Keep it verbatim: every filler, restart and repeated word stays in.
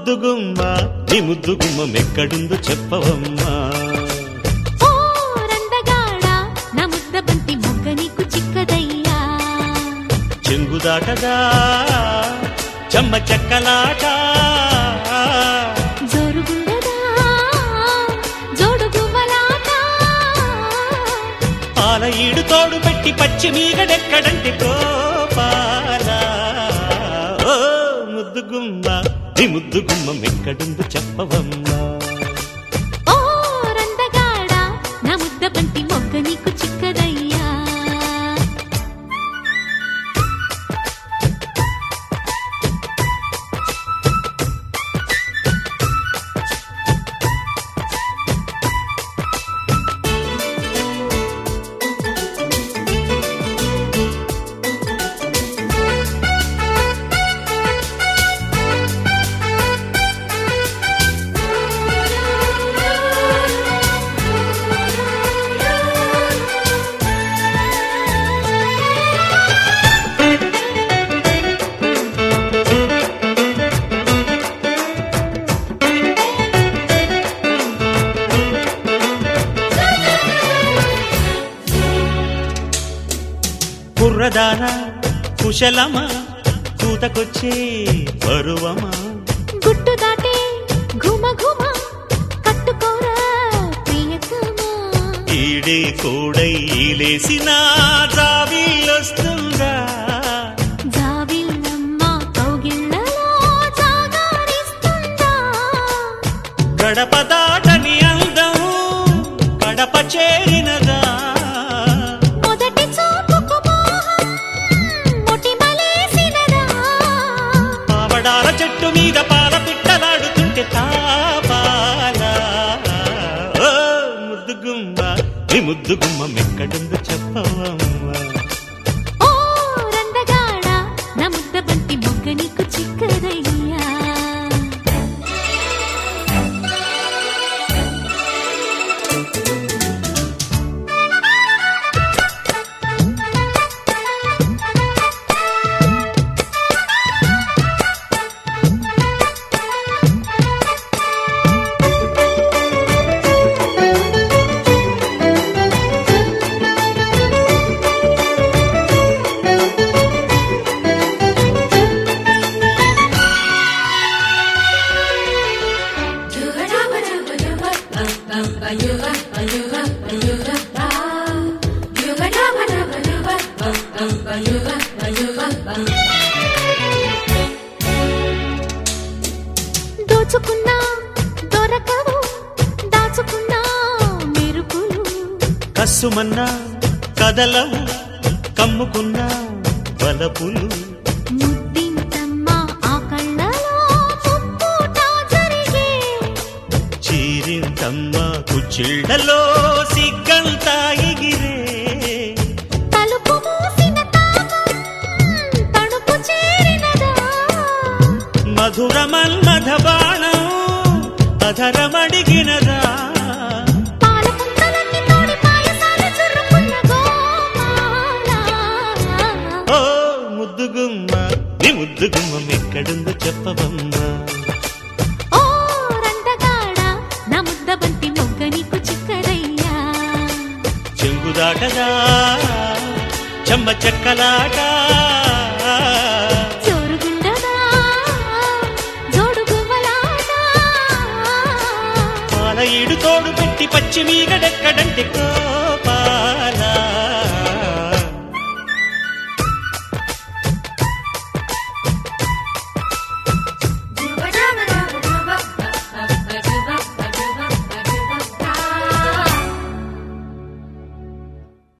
ముద్దుగుమ్మ నీ ముద్దుగుమ్మ మెక్కడుందో చెప్పవమ్మా. ఓ రందగాడా నా ముద్ద బంతి మొగ్గ నీకు చిక్కదయ్యా. చెంగుదాటదా చెమ్మ చెక్కలాట జోరుగుండదా జోడుగువ్వలాట. పాల ఈడు తోడు పెట్టి పచ్చి మీగడెక్కడంటే గోపాల. ఓ ముద్దుగుమ్మ నీ ముద్దుగుమ్మ మెక్కడుందో చెప్పవమ్మా. ఓ రందగాడా నా ముద్ద బంతి మొగ్గ నీకు చిక్కదయ్యా. కుర్రదానా కుశలమా కూతకొచ్చే పరువమా. గుట్టు దాటే ఘుమ ఘుమ కట్టుకోరా ప్రియతమా. ఈడే కోడై లేసిన జాబిల్లొస్తుందా. జాబిల్లమ్మ కౌగిళ్ళలో జాగారిస్తుందా. గడప దాటని అందం గడప చేరినదా. మొదటి చూపుకు మోహం మొటిమలేసినదా. పావడాల చెట్టు మీద పాల పిట్టలాడుతుంటే తాపాల. ఓ ముద్దుగుమ్మ నీ ముద్దుగుమ్మ మెక్కడుందో చెప్పవమ్మా. ఓ రందగాడా నా ముద్ద బంతి మొగ్గ నీకు చిక్కదయ్యా. దోచుకున్నా దొరకవు దాచుకున్నా మెరుపులు. కస్సుమన్నా కదలవు కమ్ముకున్నా బలపులు. ముద్దింతమ్మ ఆ కళ్ళలో ముప్పుట జరిగే. చీరింతమ్మ కుచ్చిళ్ళలో సిగ్గంతా ఎగిరే. తలుపు మూసిన తాపం తణుకు చేరినదా. మధురమన్మథ బాణం అధరమడిగినదా. పాలపుంతలన్నీ తోడి పాయసాలు చుర్రుకున్న గోపాల. ఓ ముద్దుగుమ్మ నీ ముద్దుగుమ్మ మెక్కడుందో చెప్పవమ్మా. ఓ రందగాడా నా ముద్ద బంతి మొగ్గ నీకు చిక్కదయ్యా. చెంగుదాటదా చెమ్మ చెక్కలాట జోరుగుండదా జోడుగువ్వలాట. పాల ఈడు తోడు పెట్టి పచ్చి మీగడెక్కడంటే